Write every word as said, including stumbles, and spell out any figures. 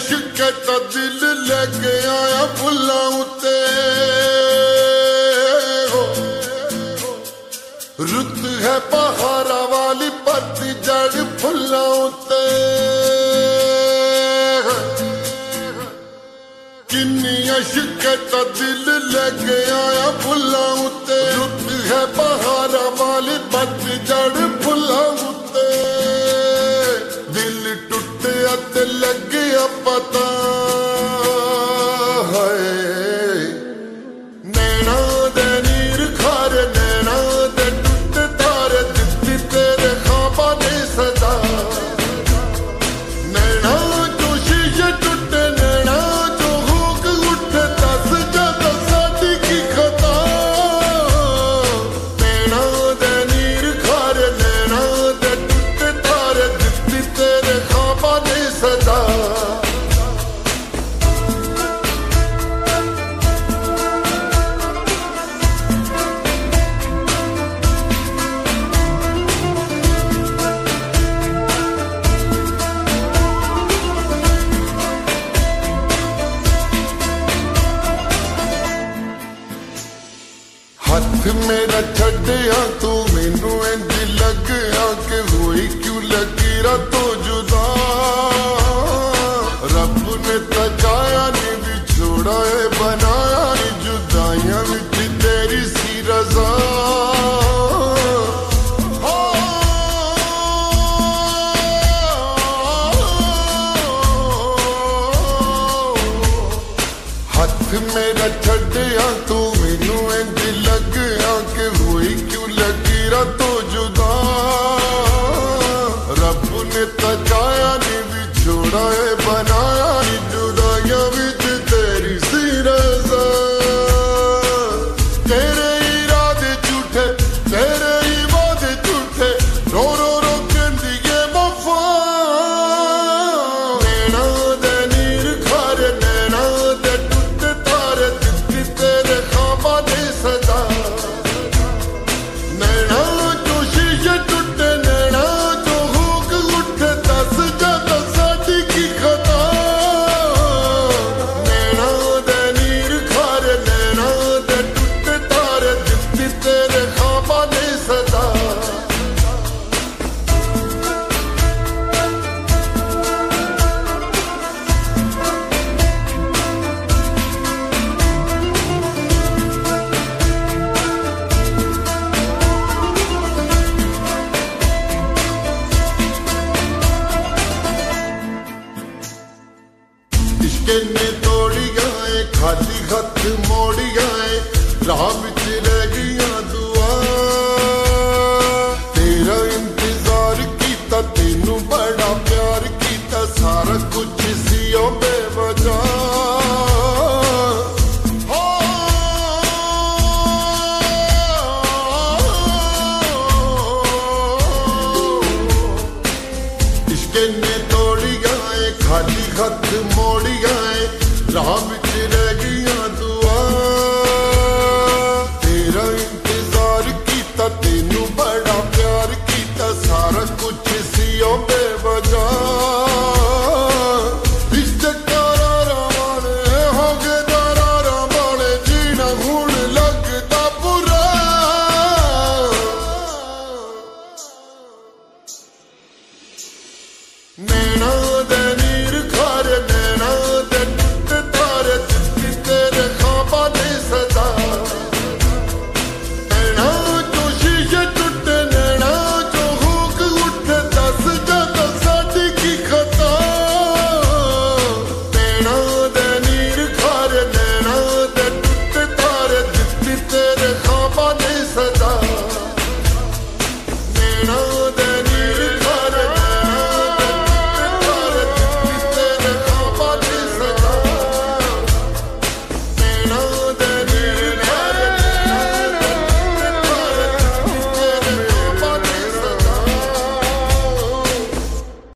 इश्क दा दिल लेके आया फुल्लां उत्ते रुत है बहारा वाली पत्ती जड़ फुल्लां उत्ते किन्नी इश्क दा दिल लेके आया फुल्लां उत्ते रुत है बहारा वाली पत्ती जड़ फुल्लां उत्ते दिल टुटिया ते लग्या पता है नैना दे नीर खारे नैना दे टुटे तारे दित्ती तेरे ख्वाबां ने सदा नैना जो शीशे टुटे नैना जो हुक उठे दस जदा साडी की खता नैना दे नीर खारे नैना दे टुटे तारे दित्ती तेरे ख्वाबां ने सदा हथ मेरा छड्डिया तू मैनू इंज लगया कि होई क्यों लकीरा तो जुदा रब ने तजाया नी बिछोड़ा है बनाया नी जुदाइयां विच तेरी सी रजा हथ मेरा छड्डिया तू मैनू इंज लगया कि होई क्यों लकीरा तो जुदा रब ने तजाया नी बिछोड़ा है बनाया नी जुदाइयां विच तेरी सी रज़ा तेरे इरादे झूठे तेरे ही वादे झूठे रो रो रो कहंदी है वफा नैना दे नीर खारे नैना दे टुटे तारे दित्ती तेरे ख्वाबां ने सदा नैना जो शीशे टुटे नैना जो हुक उठे दस जदा साडी की खता नैना दे नीर खारे नैना दे टुटे तारे दित्ती तेरे ख्वाबां ने सदा इश्क ने तोड़िया है खाली हथ मोड़िया है राह विच